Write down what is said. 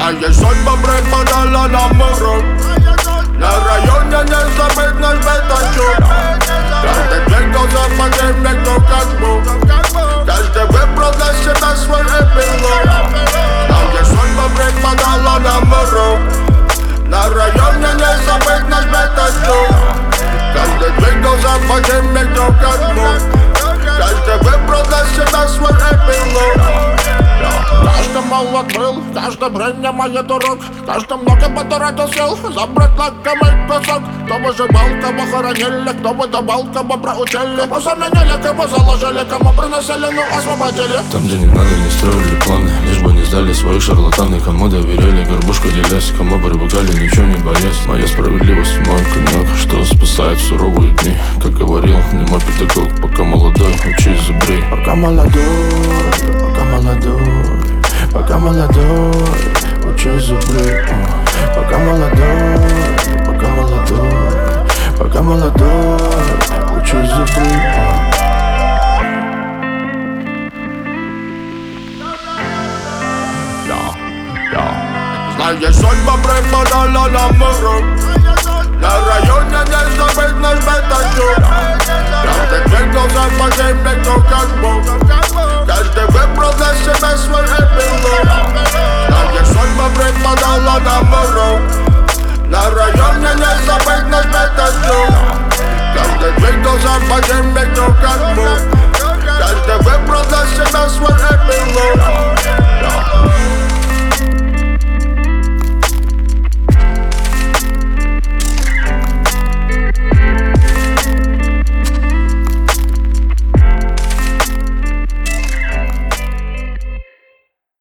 Знаешь, судьба преподала нам урок. На районе не забыть наш бетачок. Каждый двигался по земле, кто как мог. Каждый выбрал для себя свой эпилог. Знаешь, судьба преподала нам урок. На районе не забыть наш бетачок. Каждый двигался по земле, кто как мог. Каждый выбрал для себя свой эпилог. Каждый молод был, каждый принимает урок. Каждый много потратил, забрать лакомый кусок. Кто выживал, кого хоронили, кто выдавал, кого проучили. Кого заменили, кого заложили, кому приносили, ну освободили. Там, где не надо, не строили планы, лишь бы не сдали своих шарлатаны. Кому доверяли, горбушку делясь, кому привыкали, ничего не боясь. Моя справедливость, мой конек, что спасает в суровые дни. Как говорил не мой педагог, пока молодой, учись зубри. Пока молодой, пока молодой, пока молодой, учись зубри. Пока молодой, пока молодой, пока молодой, учись зубри. Знаешь, судьба преподала нам урок. На районе не забыть наш бетачок. Каждый двигался по земле, кто как мог. Каждый выбрал для себя свой эпилог. Знаешь, судьба преподала нам урок. На районе не забыть наш бетачок. Каждый двигался по земле, кто как мог. Каждый выбрал для себя свой эпилог.